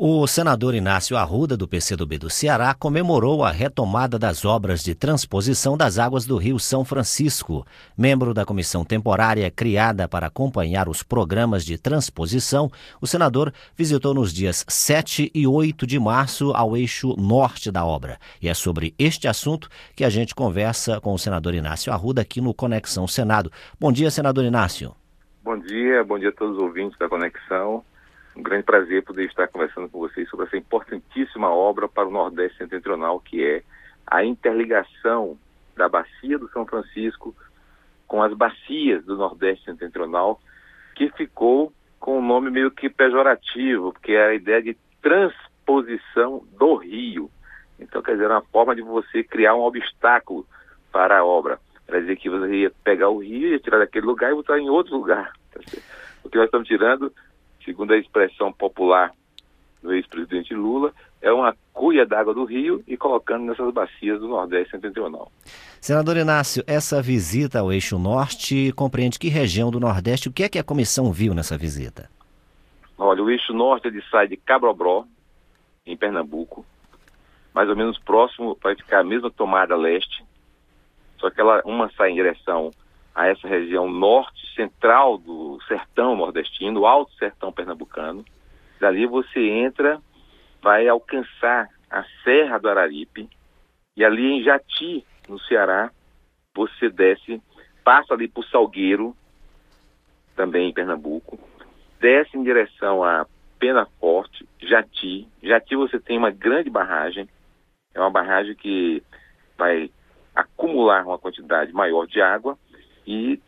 O senador Inácio Arruda, do PCdoB do Ceará, comemorou a retomada das obras de transposição das águas do Rio São Francisco. Membro da comissão temporária criada para acompanhar os programas de transposição, o senador visitou nos dias 7 e 8 de março ao eixo norte da obra. E é sobre este assunto que a gente conversa com o senador Inácio Arruda aqui no Conexão Senado. Bom dia, senador Inácio. Bom dia a todos os ouvintes da Conexão. Um grande prazer poder estar conversando com vocês sobre essa importantíssima obra para o Nordeste Setentrional, que é a interligação da Bacia do São Francisco com as bacias do Nordeste Setentrional, que ficou com um nome meio que pejorativo, porque é a ideia de transposição do rio. Então, quer dizer, uma forma de você criar um obstáculo para a obra. Quer dizer que você ia pegar o rio, ia tirar daquele lugar e botar em outro lugar. O que nós estamos tirando, segundo a expressão popular do ex-presidente Lula, é uma cuia d'água do rio e colocando nessas bacias do Nordeste Setentrional. Senador Inácio, essa visita ao eixo norte compreende que região do Nordeste? O que é que a comissão viu nessa visita? Olha, o eixo norte ele sai de Cabrobró, em Pernambuco, mais ou menos próximo, vai ficar a mesma tomada leste, só que uma sai em direção a essa região norte, central do sertão nordestino, o alto sertão pernambucano. Dali você entra, vai alcançar a Serra do Araripe, e ali em Jati, no Ceará, você desce, passa ali por Salgueiro, também em Pernambuco, desce em direção a Penaforte, Jati. Jati você tem uma grande barragem, é uma barragem que vai acumular uma quantidade maior de água e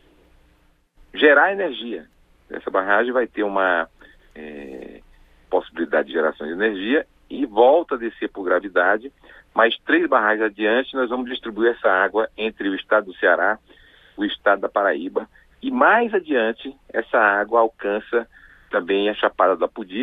gerar energia. Essa barragem vai ter uma possibilidade de geração de energia e volta a descer por gravidade. Mais 3 barragens adiante, nós vamos distribuir essa água entre o estado do Ceará, o estado da Paraíba, e mais adiante, essa água alcança também a Chapada do Apodi,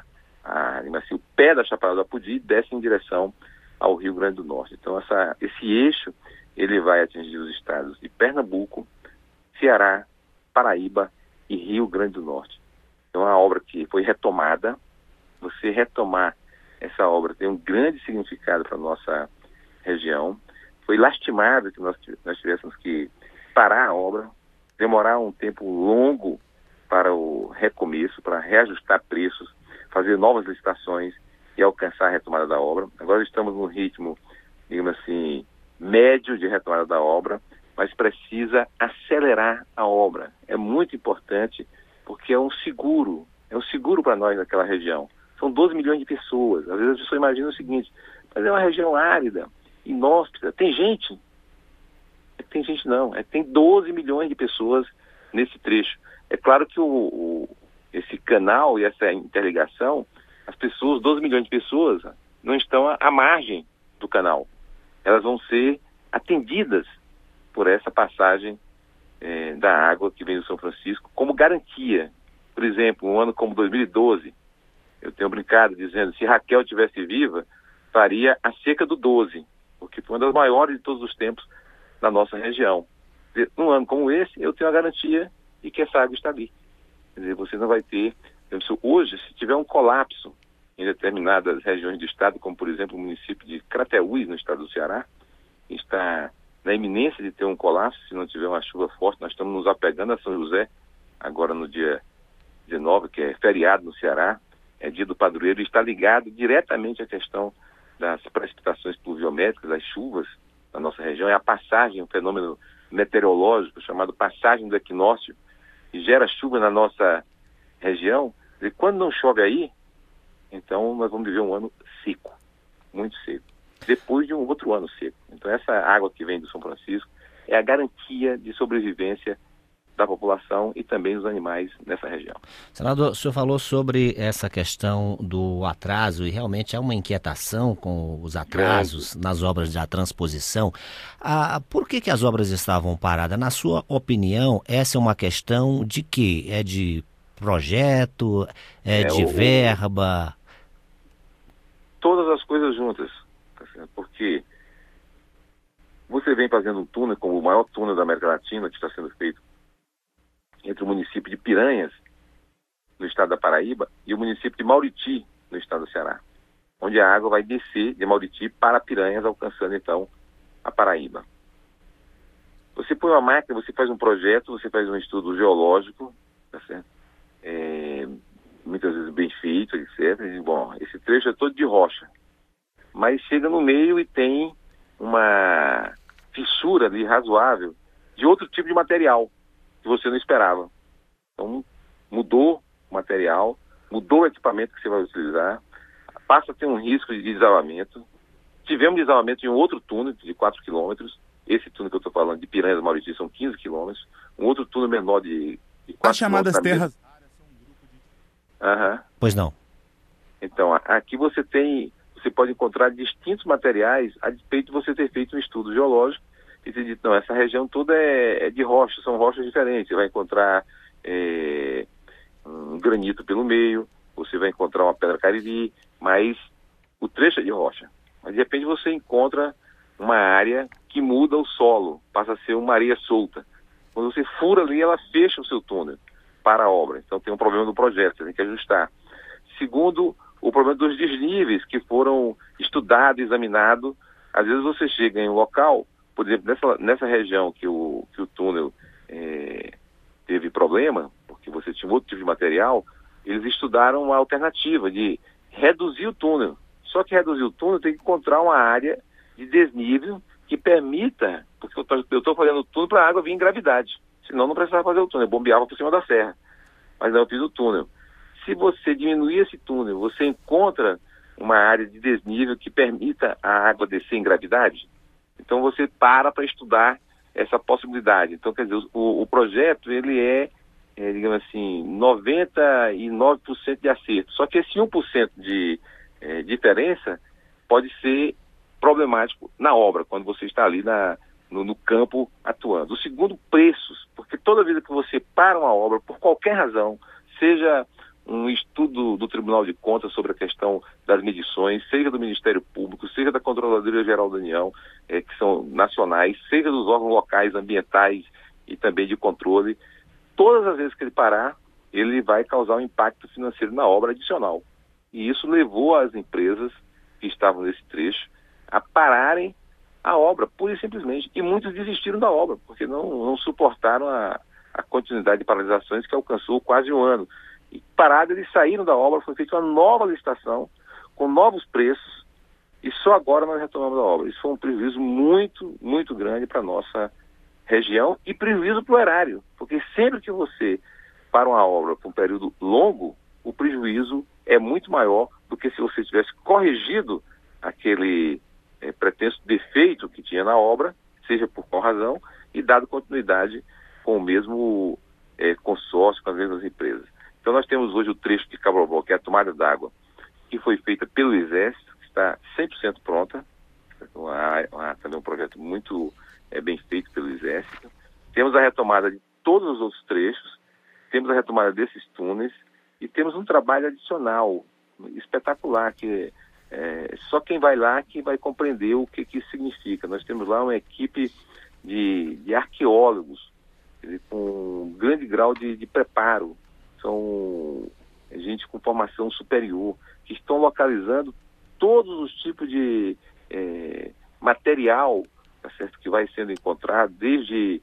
o pé da Chapada do Apodi, e desce em direção ao Rio Grande do Norte. Então, esse eixo ele vai atingir os estados de Pernambuco, Ceará, Paraíba e Rio Grande do Norte. Então, é uma obra que foi retomada. Você retomar essa obra tem um grande significado para a nossa região. Foi lastimado que nós tivéssemos que parar a obra, demorar um tempo longo para o recomeço, para reajustar preços, fazer novas licitações e alcançar a retomada da obra. Agora estamos num ritmo, digamos assim, médio de retomada da obra, mas precisa acelerar a obra. É muito importante porque é um seguro para nós naquela região. São 12 milhões de pessoas. Às vezes a pessoa imagina o seguinte, mas é uma região árida, inóspita. Tem gente? Tem gente não. Tem 12 milhões de pessoas nesse trecho. É claro que esse canal e essa interligação, as pessoas, 12 milhões de pessoas, não estão à margem do canal. Elas vão ser atendidas por essa passagem da água que vem do São Francisco como garantia. Por exemplo, um ano como 2012, eu tenho brincado dizendo, se Raquel estivesse viva, faria a seca do 12, porque foi uma das maiores de todos os tempos na nossa região. Num ano como esse, eu tenho a garantia de que essa água está ali. Quer dizer, você não vai ter... Hoje, se tiver um colapso em determinadas regiões do estado, como por exemplo o município de Crateús, no estado do Ceará, está na iminência de ter um colapso, se não tiver uma chuva forte. Nós estamos nos apegando a São José, agora no dia 19, que é feriado no Ceará, é dia do padroeiro, e está ligado diretamente à questão das precipitações pluviométricas, das chuvas na nossa região. É a passagem, um fenômeno meteorológico chamado passagem do equinócio, que gera chuva na nossa região. E quando não chove aí, então nós vamos viver um ano seco, muito seco, depois de um outro ano seco. Então essa água que vem do São Francisco é a garantia de sobrevivência da população e também dos animais nessa região. Senador, o senhor falou sobre essa questão do atraso e realmente há uma inquietação com os atrasos nas obras da transposição. Por que as obras estavam paradas? Na sua opinião, essa é uma questão de quê? É de projeto? É de verba? Todas as coisas juntas, porque você vem fazendo um túnel, como o maior túnel da América Latina, que está sendo feito entre o município de Piranhas, no estado da Paraíba, e o município de Mauriti, no estado do Ceará, onde a água vai descer de Mauriti para Piranhas, alcançando então a Paraíba. Você põe uma máquina, você faz um projeto, você faz um estudo geológico, tá certo? Muitas vezes bem feito, etc. E, bom, esse trecho é todo de rocha, mas chega no meio e tem uma fissura ali razoável de outro tipo de material que você não esperava. Então, mudou o material, mudou o equipamento que você vai utilizar, passa a ter um risco de desabamento. Tivemos desabamento em um outro túnel de 4 quilômetros. Esse túnel que eu estou falando, de Piranhas a Mauriti, são 15 quilômetros. Um outro túnel menor de 4 As chamadas terras... Pois não. Então, aqui você pode encontrar distintos materiais a despeito de você ter feito um estudo geológico e ter dito, não, essa região toda é de rocha, são rochas diferentes. Você vai encontrar um granito pelo meio, você vai encontrar uma pedra cariri, mas o trecho é de rocha. Mas de repente você encontra uma área que muda o solo, passa a ser uma areia solta. Quando você fura ali, ela fecha o seu túnel para a obra. Então tem um problema no projeto, você tem que ajustar. Segundo, o problema dos desníveis que foram estudados, examinados. Às vezes você chega em um local, por exemplo, nessa região que o túnel teve problema, porque você tinha outro tipo de material, eles estudaram uma alternativa de reduzir o túnel. Só que reduzir o túnel tem que encontrar uma área de desnível que permita, porque eu estou fazendo o túnel para a água vir em gravidade, senão não precisava fazer o túnel, eu bombeava por cima da serra, mas não, eu fiz o túnel. Se você diminuir esse túnel, você encontra uma área de desnível que permita a água descer em gravidade, então você para estudar essa possibilidade. Então, quer dizer, o projeto, ele digamos assim, 99% de acerto, só que esse 1% de diferença pode ser problemático na obra, quando você está ali no campo atuando. O segundo, preços, porque toda vez que você para uma obra, por qualquer razão, seja um estudo do Tribunal de Contas sobre a questão das medições, seja do Ministério Público, seja da Controladoria Geral da União, que são nacionais, seja dos órgãos locais, ambientais e também de controle, todas as vezes que ele parar, ele vai causar um impacto financeiro na obra adicional. E isso levou as empresas que estavam nesse trecho a pararem a obra, pura e simplesmente. E muitos desistiram da obra, porque não suportaram a continuidade de paralisações que alcançou quase um ano. E parados, eles saíram da obra, foi feita uma nova licitação, com novos preços, e só agora nós retomamos a obra. Isso foi um prejuízo muito, muito grande para a nossa região e prejuízo para o erário, porque sempre que você para uma obra por um período longo, o prejuízo é muito maior do que se você tivesse corrigido aquele pretenso defeito que tinha na obra, seja por qual razão, e dado continuidade com o mesmo consórcio, com as mesmas empresas. Então nós temos hoje o trecho de Cabrobó, que é a tomada d'água, que foi feita pelo Exército, que está 100% pronta. Então, também um projeto muito bem feito pelo Exército. Temos a retomada de todos os outros trechos, temos a retomada desses túneis e temos um trabalho adicional espetacular, que só quem vai lá que vai compreender o que isso significa. Nós temos lá uma equipe de arqueólogos com um grande grau de preparo. São gente com formação superior, que estão localizando todos os tipos de material, tá certo, que vai sendo encontrado, desde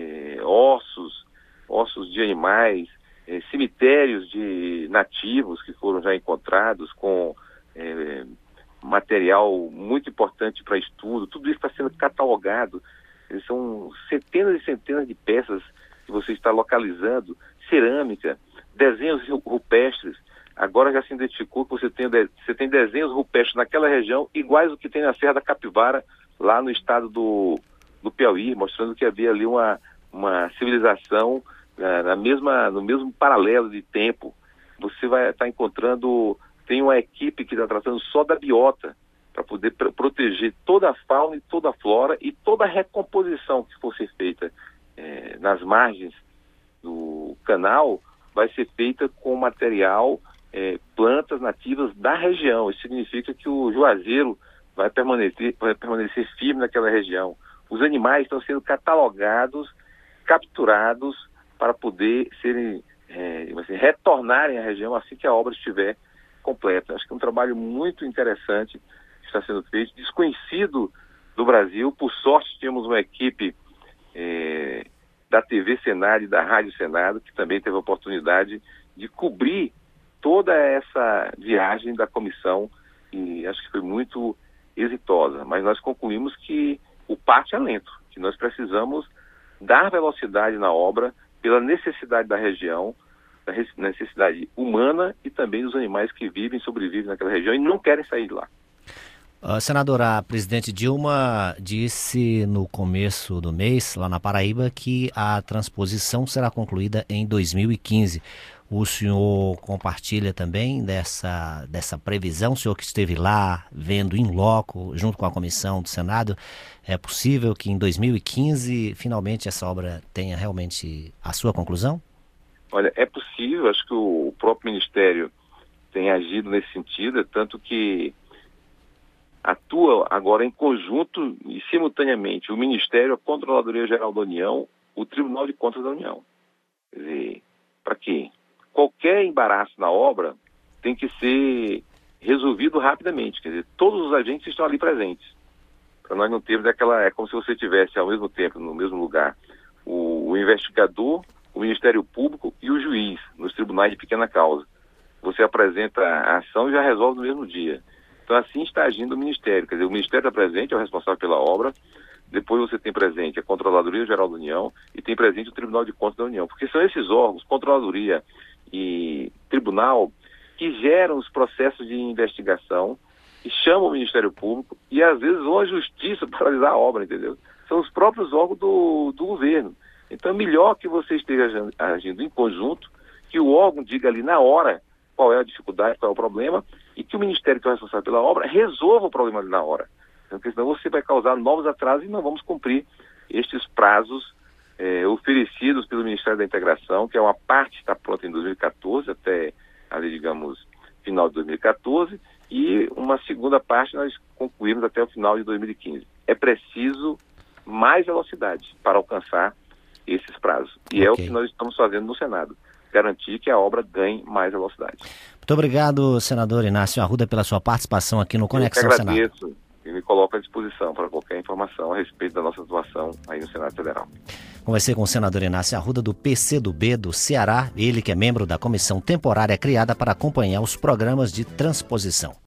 ossos de animais, cemitérios de nativos que foram já encontrados com material muito importante para estudo. Tudo isso está sendo catalogado. São centenas e centenas de peças que você está localizando, cerâmica, desenhos rupestres. Agora já se identificou que você tem desenhos rupestres naquela região iguais ao que tem na Serra da Capivara, lá no estado do Piauí, mostrando que havia ali uma civilização no mesmo paralelo de tempo. Você vai estar encontrando, tem uma equipe que está tratando só da biota, para poder proteger toda a fauna e toda a flora, e toda a recomposição que for ser feita nas margens do canal vai ser feita com material, plantas nativas da região. Isso significa que o juazeiro vai permanecer firme naquela região. Os animais estão sendo catalogados, capturados, para poder serem, retornarem à região assim que a obra estiver completa. Acho que é um trabalho muito interessante que está sendo feito, desconhecido do Brasil. Por sorte, tínhamos uma equipe da TV Senado e da Rádio Senado, que também teve a oportunidade de cobrir toda essa viagem da comissão, e acho que foi muito exitosa. Mas nós concluímos que o passo é lento, que nós precisamos dar velocidade na obra pela necessidade da região, da necessidade humana e também dos animais que sobrevivem naquela região e não querem sair de lá. Senadora, a presidente Dilma disse no começo do mês, lá na Paraíba, que a transposição será concluída em 2015. O senhor compartilha também dessa previsão? O senhor que esteve lá vendo in loco, junto com a comissão do Senado, é possível que em 2015, finalmente, essa obra tenha realmente a sua conclusão? Olha, é possível. Acho que o próprio Ministério tem agido nesse sentido, tanto que atua agora em conjunto e simultaneamente o Ministério, a Controladoria Geral da União, o Tribunal de Contas da União. Quer dizer, para quê? Qualquer embaraço na obra tem que ser resolvido rapidamente. Quer dizer, todos os agentes estão ali presentes. Para nós não termos é como se você tivesse ao mesmo tempo, no mesmo lugar, o investigador, o Ministério Público e o juiz, nos tribunais de pequena causa. Você apresenta a ação e já resolve no mesmo dia. Então, assim está agindo o Ministério. Quer dizer, o Ministério está presente, é o responsável pela obra. Depois você tem presente a Controladoria Geral da União e tem presente o Tribunal de Contas da União. Porque são esses órgãos, Controladoria e Tribunal, que geram os processos de investigação e chamam o Ministério Público e, às vezes, vão à Justiça para realizar a obra, entendeu? São os próprios órgãos do governo. Então, é melhor que você esteja agindo em conjunto, que o órgão diga ali na hora qual é a dificuldade, qual é o problema, e que o Ministério, que é o responsável pela obra, resolva o problema ali na hora. Porque senão você vai causar novos atrasos e não vamos cumprir estes prazos oferecidos pelo Ministério da Integração, que é uma parte está pronta em 2014, até, ali, digamos, final de 2014, e uma segunda parte nós concluímos até o final de 2015. É preciso mais velocidade para alcançar esses prazos. E é o que nós estamos fazendo no Senado. Garantir que a obra ganhe mais velocidade. Muito obrigado, senador Inácio Arruda, pela sua participação aqui no Conexão Senado. Eu agradeço e me coloco à disposição para qualquer informação a respeito da nossa atuação aí no Senado Federal. Conversei com o senador Inácio Arruda, do PCdoB do Ceará, ele que é membro da comissão temporária criada para acompanhar os programas de transposição.